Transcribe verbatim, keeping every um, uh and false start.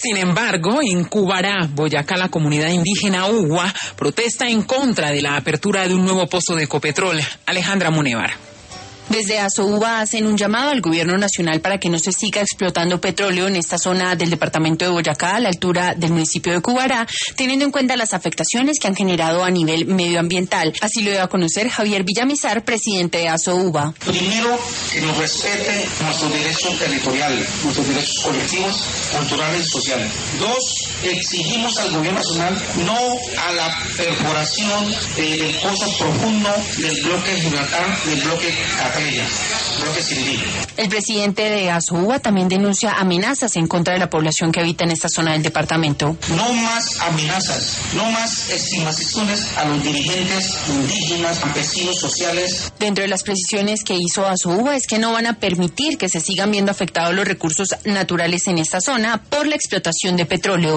Sin embargo, en Cubará, Boyacá, la comunidad indígena Uwa protesta en contra de la apertura de un nuevo pozo de Ecopetrol. Alejandra Munevar. Desde ASOUBA hacen un llamado al gobierno nacional para que no se siga explotando petróleo en esta zona del departamento de Boyacá, a la altura del municipio de Cubará, teniendo en cuenta las afectaciones que han generado a nivel medioambiental. Así lo dio a conocer Javier Villamizar, presidente de ASOUBA. Primero, que nos respete nuestros derechos territoriales, nuestros derechos colectivos, culturales y sociales. Dos, exigimos al gobierno nacional no a la perforación eh, del pozo profundo del bloque Gibraltar, del bloque El presidente de ASOUBA también denuncia amenazas en contra de la población que habita en esta zona del departamento. No más amenazas, no más estigmatizaciones a los dirigentes indígenas, campesinos, sociales. Dentro de las precisiones que hizo ASOUBA es que no van a permitir que se sigan viendo afectados los recursos naturales en esta zona por la explotación de petróleo.